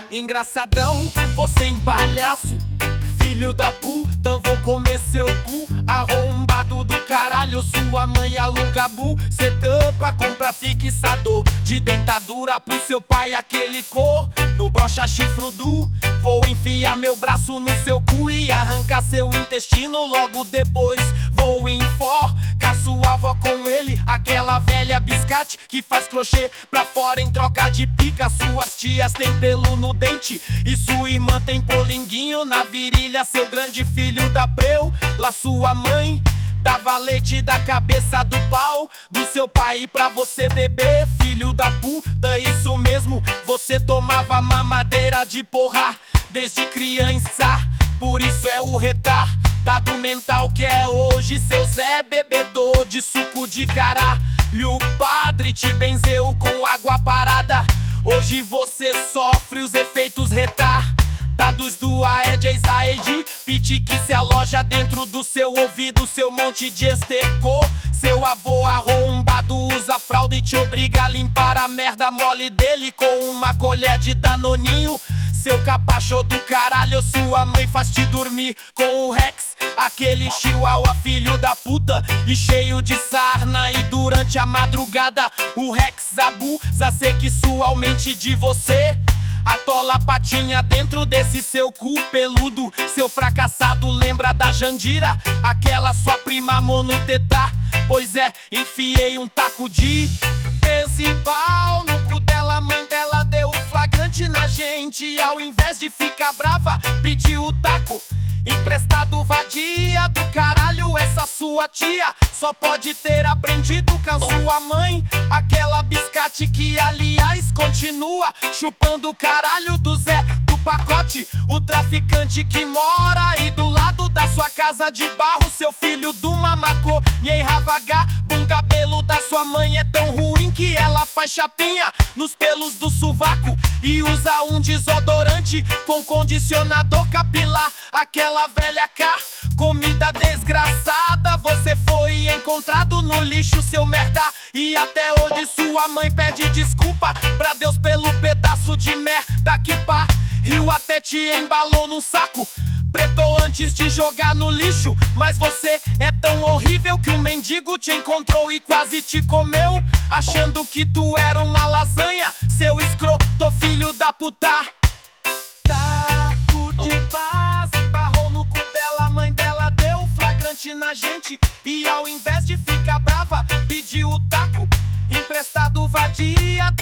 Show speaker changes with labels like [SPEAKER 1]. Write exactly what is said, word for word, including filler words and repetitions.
[SPEAKER 1] Engraçadão, você em palhaço, filho da puta, vou comer seu cu. Arrombado do caralho, sua mãe aluga bu. Cê tampa, compra fixador de dentadura pro seu pai, aquele cor no brocha chifrudo. Vou enfiar meu braço no seu cu e arrancar seu intestino. Logo depois vou enforcar sua avó com ele, aquela velha biscate que faz crochê pra fora em troca de pica. Suas tias têm pelo no dente e sua irmã tem polinguinho na virilha. Seu grande filho da preu, lá sua mãe dava leite da cabeça do pau do seu pai pra você beber. Filho da puta, isso mesmo, você tomava mamadeira de porra desde criança. Por isso é o retardado mental que é hoje seu Zé, bebedor de suco de caralho. O padre te benzeu com água parada. Hoje você sofre os efeitos retardados do Aedes aegypti, que se aloja dentro do seu ouvido, seu monte de esterco. Seu avô arrombado usa fralda e te obriga a limpar a merda mole dele com uma colher de danoninho. Seu capacho do caralho, sua mãe faz te dormir com o Rex, aquele chihuahua filho da puta e cheio de sarna. E durante a madrugada o Rex abusa sexualmente de você. Atola a patinha dentro desse seu cu peludo. Seu fracassado lembra da Jandira, aquela sua prima monoteta. Pois é, enfiei um taco de principal no cu dela. Mãe dela deu flagrante na gente, ao invés de ficar brava, pediu o taco emprestado. Vadia do caralho, essa sua tia só pode ter aprendido com sua mãe, aquela biscate que aliás continua chupando o caralho do Zé do pacote, o traficante que mora aí do lado da sua casa de barro. Seu filho do mamacô e enravagar, um cabelo da sua mãe é tão ruim que ela faz chapinha nos pelos do sovaco e usa um desodorante com condicionador capilar. Aquela velha cá, comida desgraçada, você foi encontrado no lixo, seu merda. E até hoje sua mãe pede desculpa pra Deus pelo pedaço de merda que pariu. Até te embalou num saco preto antes de jogar no lixo. Mas você é tão horrível que um mendigo te encontrou e quase te comeu, achando que tu era uma lasanha, seu escroto filho da puta. Taco de base, barrou no cu dela, mãe dela deu flagrante na gente e ao invés de ficar brava, pediu o taco emprestado. Vadia